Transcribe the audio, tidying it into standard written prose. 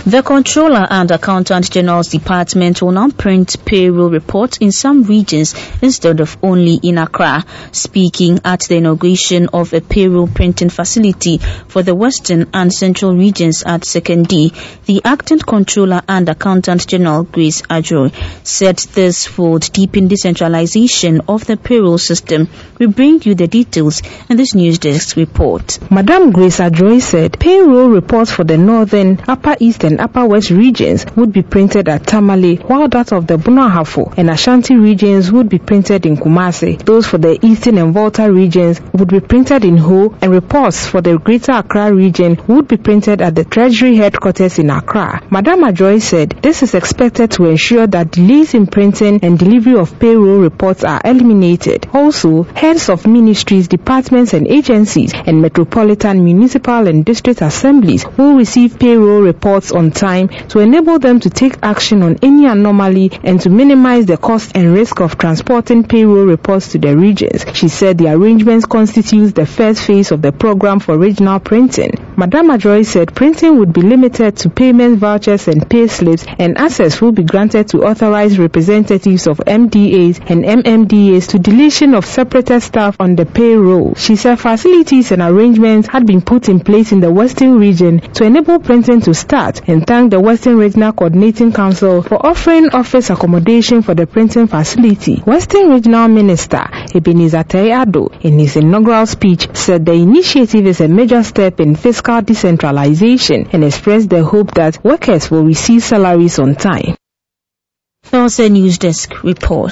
The Controller and Accountant General's Department will now print payroll reports in some regions instead of only in Accra. Speaking at the inauguration of a payroll printing facility for the Western and Central regions at Sekondi, the Acting Controller and Accountant General Grace Adjoy said this would deepen decentralization of the payroll system. We bring you the details in this news desk report. Madam Grace Adjoy said payroll reports for the Northern, Upper East and Upper West regions would be printed at Tamale, while that of the Bunahafo and Ashanti regions would be printed in Kumasi. Those for the Eastern and Volta regions would be printed in Ho, and reports for the Greater Accra region would be printed at the Treasury headquarters in Accra. Madam Adjoy said this is expected to ensure that delays in printing and delivery of payroll reports are eliminated. Also, heads of ministries, departments and agencies and metropolitan, municipal and district assemblies will receive payroll reports on time to enable them to take action on any anomaly and to minimize the cost and risk of transporting payroll reports to the regions. She said the arrangements constitute the first phase of the program for regional printing. Madam Adjoy said printing would be limited to payment vouchers and pay slips, and access will be granted to authorized representatives of MDAs and MMDAs to deletion of separated staff on the payroll. She said facilities and arrangements had been put in place in the Western region to enable printing to start, and thanked the Western Regional Coordinating Council for offering office accommodation for the printing facility. Western Regional Minister Ebenezer Teado, in his inaugural speech, said the initiative is a major step in fiscal decentralization and expressed the hope that workers will receive salaries on time. Also, News Desk report.